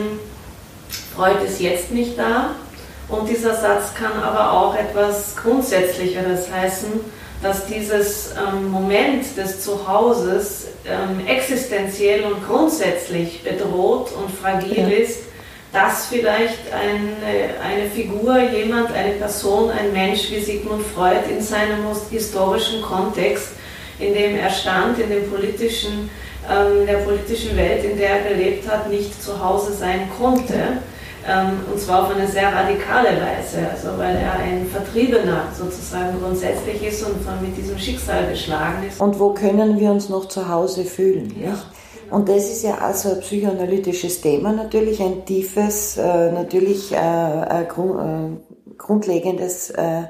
Freud ist jetzt nicht da, und dieser Satz kann aber auch etwas Grundsätzlicheres heißen, dass dieses ähm, Moment des Zuhauses ähm, existenziell und grundsätzlich bedroht und fragil ja. ist, dass vielleicht eine, eine Figur, jemand, eine Person, ein Mensch wie Sigmund Freud in seinem historischen Kontext, in dem er stand, in dem politischen, ähm, der politischen Welt, in der er gelebt hat, nicht zu Hause sein konnte. Und zwar auf eine sehr radikale Weise, also weil er ein Vertriebener sozusagen grundsätzlich ist und von mit diesem Schicksal geschlagen ist. Und wo können wir uns noch zu Hause fühlen? Ja, nicht? Genau. Und das ist ja also ein psychoanalytisches Thema, natürlich ein tiefes, äh, natürlich äh, ein grund, äh, grundlegendes äh,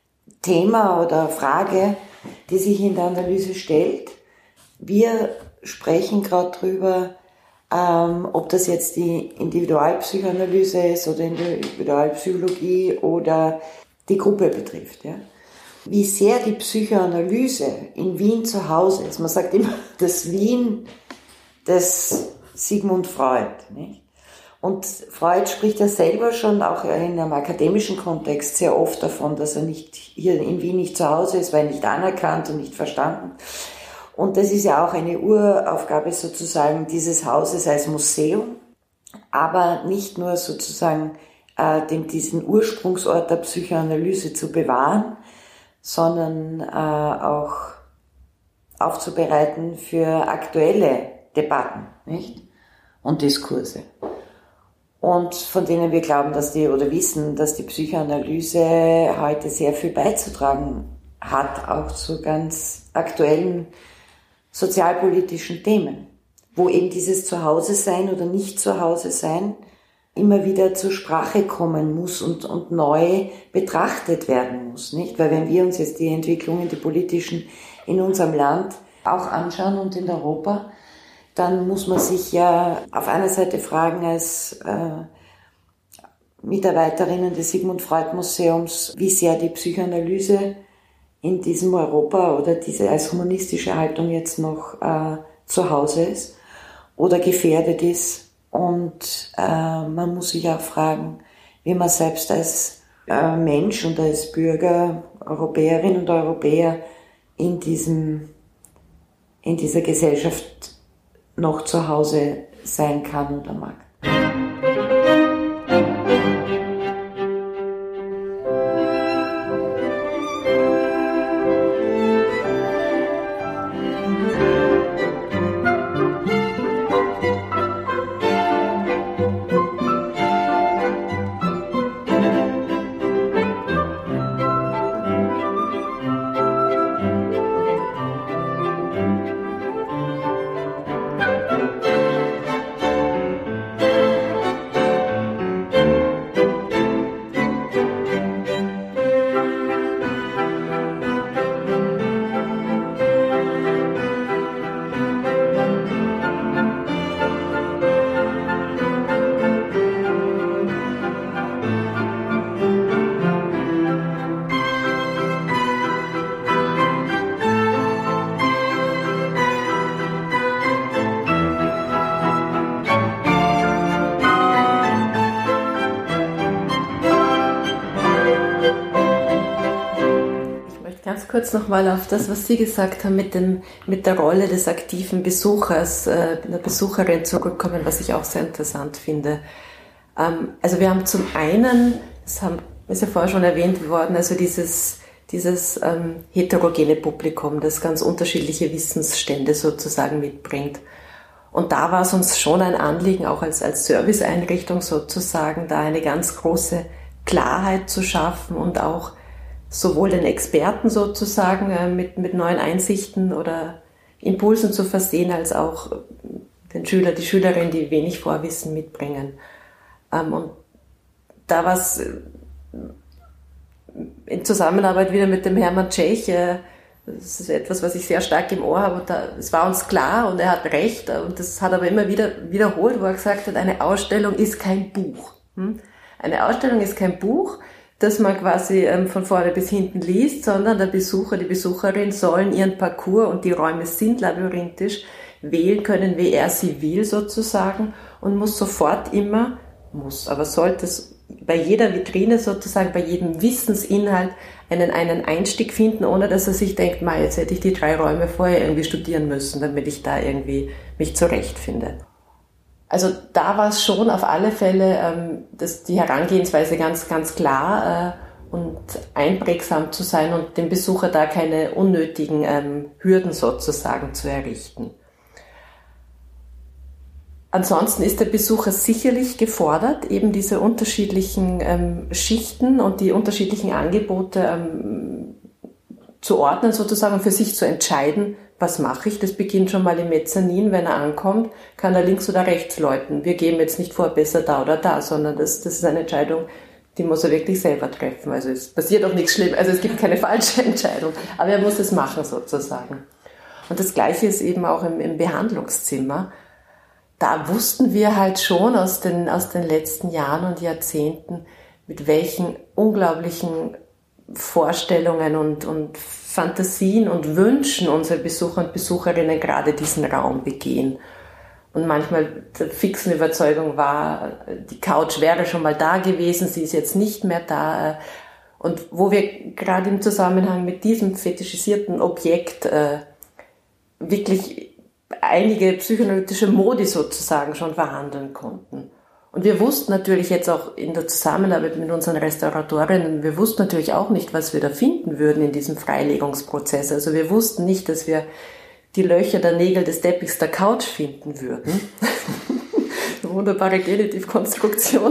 Thema oder Frage, die sich in der Analyse stellt. Wir sprechen gerade drüber, Ähm, ob das jetzt die Individualpsychoanalyse ist oder Individualpsychologie oder die Gruppe betrifft. Ja? Wie sehr die Psychoanalyse in Wien zu Hause ist. Man sagt immer, das Wien des Sigmund Freud. Nicht? Und Freud spricht ja selber schon auch in einem akademischen Kontext sehr oft davon, dass er nicht hier in Wien nicht zu Hause ist, weil nicht anerkannt und nicht verstanden. Und das ist ja auch eine Uraufgabe sozusagen dieses Hauses als Museum, aber nicht nur sozusagen äh, dem, diesen Ursprungsort der Psychoanalyse zu bewahren, sondern äh, auch aufzubereiten für aktuelle Debatten, nicht? Und Diskurse. Und von denen wir glauben, dass die oder wissen, dass die Psychoanalyse heute sehr viel beizutragen hat, auch zu ganz aktuellen sozialpolitischen Themen, wo eben dieses Zuhause-Sein oder Nicht-Zuhause-Sein immer wieder zur Sprache kommen muss und, und neu betrachtet werden muss, nicht? Weil wenn wir uns jetzt die Entwicklungen, die politischen in unserem Land auch anschauen und in Europa, dann muss man sich ja auf einer Seite fragen als äh, Mitarbeiterinnen des Sigmund Freud Museums, wie sehr die Psychoanalyse in diesem Europa oder diese als humanistische Haltung jetzt noch äh, zu Hause ist oder gefährdet ist. Und äh, man muss sich auch fragen, wie man selbst als äh, Mensch und als Bürger, Europäerin und Europäer in diesem, in dieser Gesellschaft noch zu Hause sein kann oder mag. Kurz nochmal auf das, was Sie gesagt haben, mit, dem, mit der Rolle des aktiven Besuchers, äh, der Besucherin zurückkommen, was ich auch sehr interessant finde. Ähm, also wir haben zum einen, das haben, ist ja vorher schon erwähnt worden, also dieses, dieses ähm, heterogene Publikum, das ganz unterschiedliche Wissensstände sozusagen mitbringt. Und da war es uns schon ein Anliegen, auch als, als Serviceeinrichtung sozusagen, da eine ganz große Klarheit zu schaffen und auch sowohl den Experten sozusagen äh, mit, mit neuen Einsichten oder Impulsen zu versehen, als auch den Schüler, die Schülerin, die wenig Vorwissen mitbringen. Ähm, und da war es in Zusammenarbeit wieder mit dem Hermann Tschech, äh, das ist etwas, was ich sehr stark im Ohr habe, und da, es war uns klar und er hat recht, und das hat aber immer wieder wiederholt, wo er gesagt hat, eine Ausstellung ist kein Buch. Hm? Eine Ausstellung ist kein Buch, das man quasi ähm, von vorne bis hinten liest, sondern der Besucher, die Besucherin sollen ihren Parcours, und die Räume sind labyrinthisch, wählen können, wie er sie will sozusagen, und muss sofort immer, muss, aber sollte es bei jeder Vitrine sozusagen, bei jedem Wissensinhalt einen, einen Einstieg finden, ohne dass er sich denkt, ma, jetzt hätte ich die drei Räume vorher irgendwie studieren müssen, damit ich da irgendwie mich zurechtfinde. Also da war es schon auf alle Fälle ähm, das, die Herangehensweise ganz, ganz klar äh, und einprägsam zu sein und dem Besucher da keine unnötigen ähm, Hürden sozusagen zu errichten. Ansonsten ist der Besucher sicherlich gefordert, eben diese unterschiedlichen ähm, Schichten und die unterschiedlichen Angebote ähm, zu ordnen sozusagen und für sich zu entscheiden, was mache ich. Das beginnt schon mal im Mezzanin, wenn er ankommt, kann er links oder rechts läuten. Wir geben jetzt nicht vor, besser da oder da, sondern das, das ist eine Entscheidung, die muss er wirklich selber treffen. Also es passiert auch nichts Schlimmes, also es gibt keine falsche Entscheidung, aber er muss es machen sozusagen. Und das Gleiche ist eben auch im, im Behandlungszimmer. Da wussten wir halt schon aus den, aus den letzten Jahren und Jahrzehnten, mit welchen unglaublichen Vorstellungen und, und Fantasien und Wünschen unsere Besucher und Besucherinnen gerade diesen Raum begehen. Und manchmal der fixen Überzeugung war, die Couch wäre schon mal da gewesen, sie ist jetzt nicht mehr da. Und wo wir gerade im Zusammenhang mit diesem fetischisierten Objekt äh, wirklich einige psychoanalytische Modi sozusagen schon verhandeln konnten. Und wir wussten natürlich jetzt auch in der Zusammenarbeit mit unseren Restauratorinnen, wir wussten natürlich auch nicht, was wir da finden würden in diesem Freilegungsprozess. Also wir wussten nicht, dass wir die Löcher der Nägel des Teppichs der Couch finden würden. Eine wunderbare Genitivkonstruktion.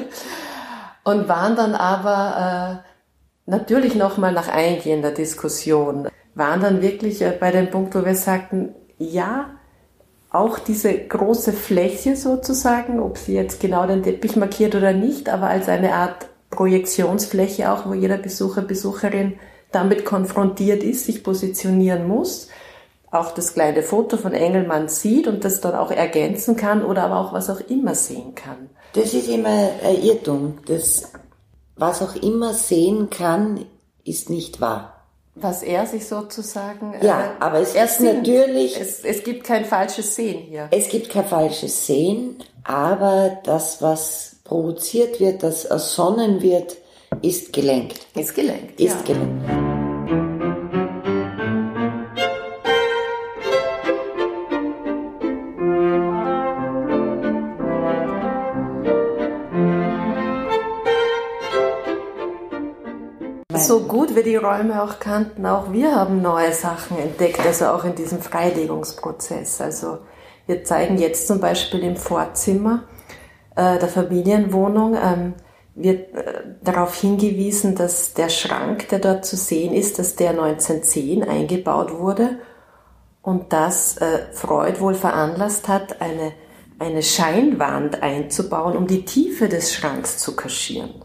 Und waren dann aber äh, natürlich nochmal nach eingehender Diskussion, waren dann wirklich äh, bei dem Punkt, wo wir sagten, ja, auch diese große Fläche sozusagen, ob sie jetzt genau den Teppich markiert oder nicht, aber als eine Art Projektionsfläche auch, wo jeder Besucher, Besucherin damit konfrontiert ist, sich positionieren muss, auch das kleine Foto von Engelmann sieht und das dann auch ergänzen kann oder aber auch was auch immer sehen kann. Das ist immer ein Irrtum. Das, was auch immer sehen kann, ist nicht wahr. Was er sich sozusagen... Ja, äh, aber es er ist singt. natürlich... Es, es gibt kein falsches Sehen hier. Es gibt kein falsches Sehen, aber das, was provoziert wird, das ersonnen wird, ist gelenkt. Ist gelenkt, Ist ja. gelenkt. So gut wir die Räume auch kannten, auch wir haben neue Sachen entdeckt, also auch in diesem Freilegungsprozess. Also wir zeigen jetzt zum Beispiel im Vorzimmer äh, der Familienwohnung, ähm, wird äh, darauf hingewiesen, dass der Schrank, der dort zu sehen ist, dass der neunzehnhundertzehn eingebaut wurde und dass äh, Freud wohl veranlasst hat, eine, eine Scheinwand einzubauen, um die Tiefe des Schranks zu kaschieren.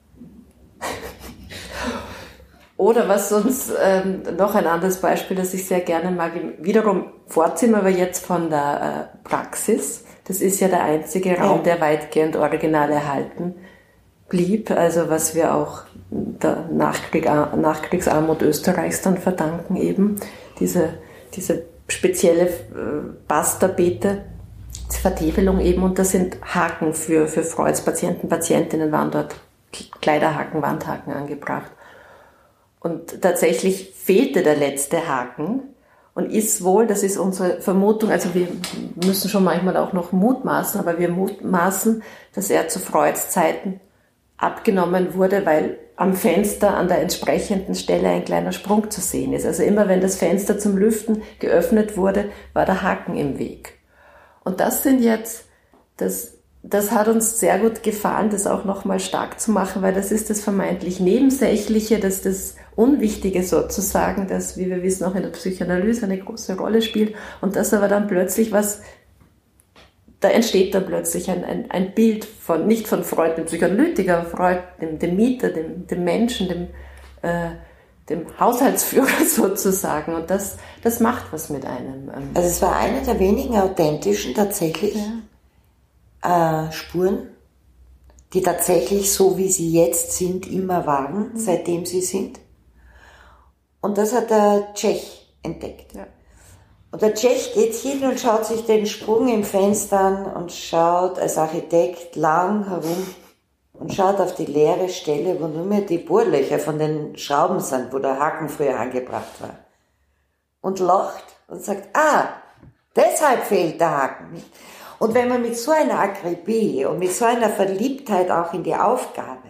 Oder was uns ähm, noch ein anderes Beispiel, das ich sehr gerne mag, wiederum Vorzimmer, aber jetzt von der äh, Praxis. Das ist ja der einzige Raum, ja, der weitgehend original erhalten blieb, also was wir auch der Nachkrieg, Nachkriegsarmut Österreichs dann verdanken eben, diese, diese spezielle äh, Bastarbete, Vertäfelung eben, und das sind Haken für, für Freuds Patienten, Patientinnen waren dort Kleiderhaken, Wandhaken angebracht. Und tatsächlich fehlte der letzte Haken und ist wohl, das ist unsere Vermutung, also wir müssen schon manchmal auch noch mutmaßen, aber wir mutmaßen, dass er zu Freuds Zeiten abgenommen wurde, weil am Fenster an der entsprechenden Stelle ein kleiner Sprung zu sehen ist. Also immer wenn das Fenster zum Lüften geöffnet wurde, war der Haken im Weg. Und das sind jetzt, das, das hat uns sehr gut gefallen, das auch nochmal stark zu machen, weil das ist das vermeintlich Nebensächliche, das das Unwichtige sozusagen, das, wie wir wissen, auch in der Psychoanalyse eine große Rolle spielt und das aber dann plötzlich was, da entsteht dann plötzlich ein, ein, ein Bild von, nicht von Freud, dem Psychoanalytiker, Freud, dem, dem Mieter, dem, dem Menschen, dem, äh, dem Haushaltsführer sozusagen. Und das, das macht was mit einem. Also es war eine der wenigen authentischen tatsächlich ja. äh, Spuren, die tatsächlich so, wie sie jetzt sind, immer waren, mhm. seitdem sie sind. Und das hat der Tschech entdeckt. Ja. Und der Tschech geht hin und schaut sich den Sprung im Fenster an und schaut als Architekt lang herum und schaut auf die leere Stelle, wo nur mehr die Bohrlöcher von den Schrauben sind, wo der Haken früher angebracht war. Und lacht und sagt, ah, deshalb fehlt der Haken. Und wenn man mit so einer Akribie und mit so einer Verliebtheit auch in die Aufgabe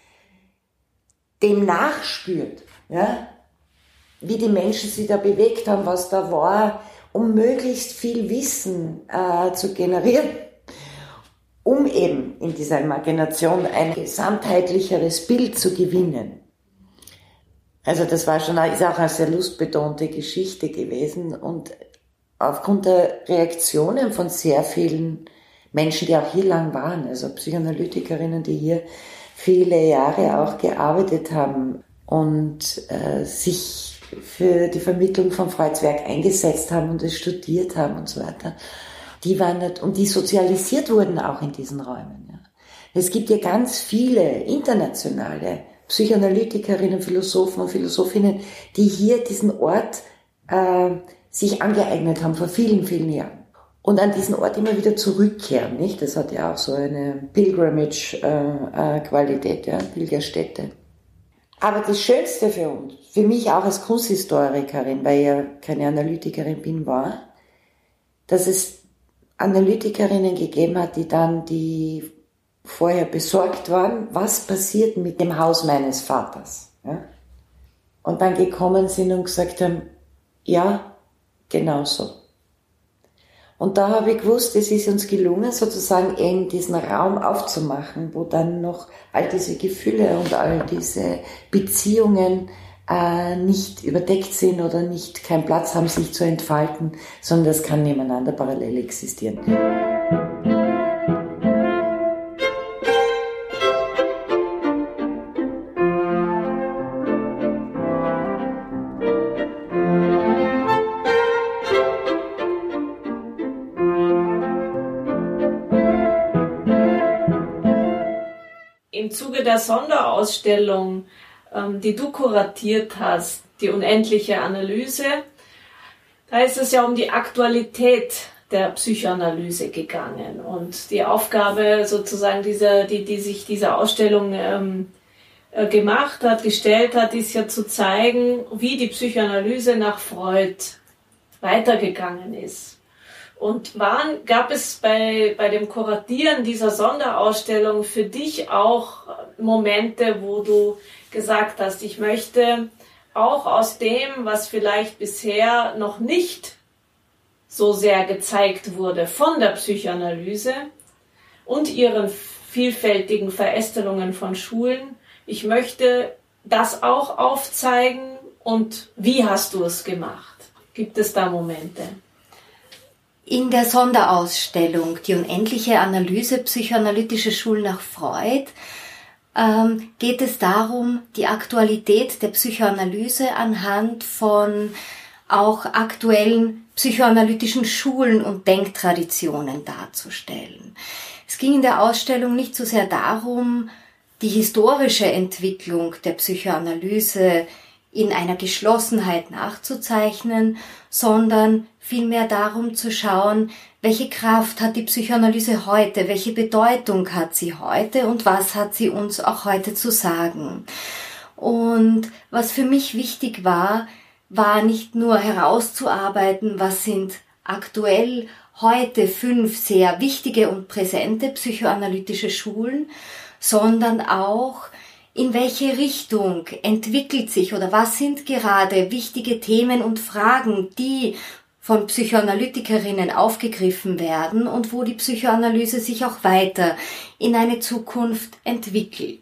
dem nachspürt, ja, wie die Menschen sich da bewegt haben, was da war, um möglichst viel Wissen äh, zu generieren, um eben in dieser Imagination ein gesamtheitlicheres Bild zu gewinnen. Also das war schon, ist auch eine sehr lustbetonte Geschichte gewesen und aufgrund der Reaktionen von sehr vielen Menschen, die auch hier lang waren, also Psychoanalytikerinnen, die hier viele Jahre auch gearbeitet haben und äh, sich für die Vermittlung von Freuds Werk eingesetzt haben und es studiert haben und so weiter. Die waren nicht, und die sozialisiert wurden auch in diesen Räumen. Ja. Es gibt ja ganz viele internationale Psychoanalytikerinnen, Philosophen und Philosophinnen, die hier diesen Ort äh, sich angeeignet haben vor vielen, vielen Jahren. Und an diesen Ort immer wieder zurückkehren, nicht? Das hat ja auch so eine Pilgrimage-Qualität, äh, äh, ja, Pilgerstätte. Aber das Schönste für uns, für mich auch als Kunsthistorikerin, weil ich ja keine Analytikerin bin, war, dass es Analytikerinnen gegeben hat, die dann, die vorher besorgt waren, was passiert mit dem Haus meines Vaters. Ja? Und dann gekommen sind und gesagt haben, ja, genau so. Und da habe ich gewusst, es ist uns gelungen, sozusagen eben diesen Raum aufzumachen, wo dann noch all diese Gefühle und all diese Beziehungen äh, nicht überdeckt sind oder nicht keinen Platz haben, sich zu entfalten, sondern das kann nebeneinander parallel existieren. Im Zuge der Sonderausstellung, ähm, die du kuratiert hast, die unendliche Analyse, da ist es ja um die Aktualität der Psychoanalyse gegangen und die Aufgabe sozusagen dieser, die, die sich diese Ausstellung ähm, äh, gemacht hat, gestellt hat, ist ja zu zeigen, wie die Psychoanalyse nach Freud weitergegangen ist. Und waren, gab es bei, bei dem Kuratieren dieser Sonderausstellung für dich auch Momente, wo du gesagt hast, ich möchte auch aus dem, was vielleicht bisher noch nicht so sehr gezeigt wurde von der Psychoanalyse und ihren vielfältigen Verästelungen von Schulen, ich möchte das auch aufzeigen und wie hast du es gemacht? Gibt es da Momente? In der Sonderausstellung Die unendliche Analyse, psychoanalytische Schulen nach Freud, ähm, geht es darum, die Aktualität der Psychoanalyse anhand von auch aktuellen psychoanalytischen Schulen und Denktraditionen darzustellen. Es ging in der Ausstellung nicht so sehr darum, die historische Entwicklung der Psychoanalyse in einer Geschlossenheit nachzuzeichnen, sondern vielmehr darum zu schauen, welche Kraft hat die Psychoanalyse heute, welche Bedeutung hat sie heute und was hat sie uns auch heute zu sagen. Und was für mich wichtig war, war nicht nur herauszuarbeiten, was sind aktuell heute fünf sehr wichtige und präsente psychoanalytische Schulen, sondern auch, in welche Richtung entwickelt sich oder was sind gerade wichtige Themen und Fragen, die von Psychoanalytikerinnen aufgegriffen werden und wo die Psychoanalyse sich auch weiter in eine Zukunft entwickelt.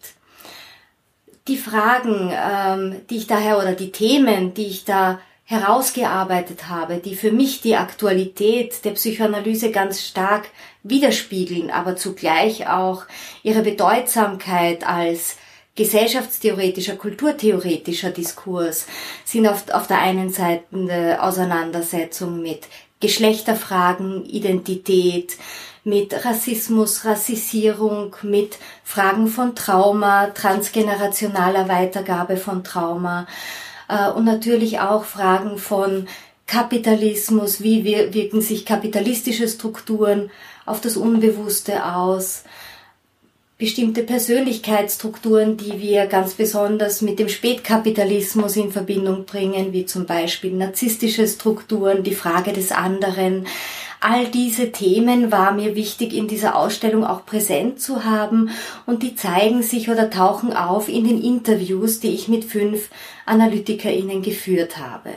Die Fragen, ähm, die ich daher oder die Themen, die ich da herausgearbeitet habe, die für mich die Aktualität der Psychoanalyse ganz stark widerspiegeln, aber zugleich auch ihre Bedeutsamkeit als gesellschaftstheoretischer, kulturtheoretischer Diskurs, sind auf, auf der einen Seite eine Auseinandersetzung mit Geschlechterfragen, Identität, mit Rassismus, Rassisierung, mit Fragen von Trauma, transgenerationaler Weitergabe von Trauma äh, und natürlich auch Fragen von Kapitalismus, wie wirken sich kapitalistische Strukturen auf das Unbewusste aus, bestimmte Persönlichkeitsstrukturen, die wir ganz besonders mit dem Spätkapitalismus in Verbindung bringen, wie zum Beispiel narzisstische Strukturen, die Frage des anderen. All diese Themen war mir wichtig, in dieser Ausstellung auch präsent zu haben und die zeigen sich oder tauchen auf in den Interviews, die ich mit fünf AnalytikerInnen geführt habe.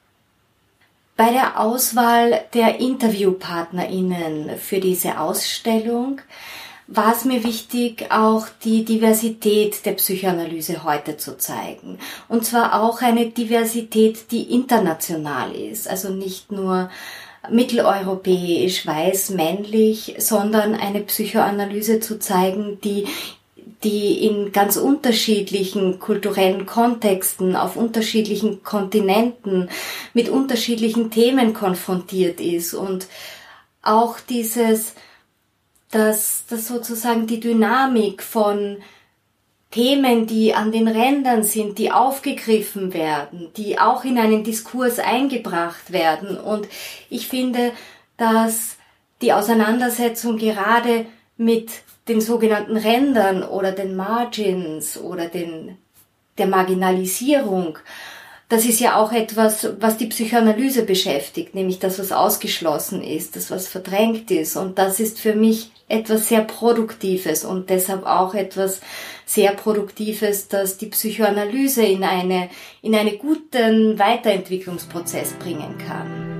Bei der Auswahl der InterviewpartnerInnen für diese Ausstellung war es mir wichtig, auch die Diversität der Psychoanalyse heute zu zeigen. Und zwar auch eine Diversität, die international ist, also nicht nur mitteleuropäisch, weiß, männlich, sondern eine Psychoanalyse zu zeigen, die die in ganz unterschiedlichen kulturellen Kontexten, auf unterschiedlichen Kontinenten, mit unterschiedlichen Themen konfrontiert ist und auch dieses dass, dass sozusagen die Dynamik von Themen, die an den Rändern sind, die aufgegriffen werden, die auch in einen Diskurs eingebracht werden. Und ich finde, dass die Auseinandersetzung gerade mit den sogenannten Rändern oder den Margins oder den, der Marginalisierung, das ist ja auch etwas, was die Psychoanalyse beschäftigt, nämlich das, was ausgeschlossen ist, das, was verdrängt ist. Und das ist für mich etwas sehr Produktives und deshalb auch etwas sehr Produktives, das die Psychoanalyse in eine, in einen guten Weiterentwicklungsprozess bringen kann.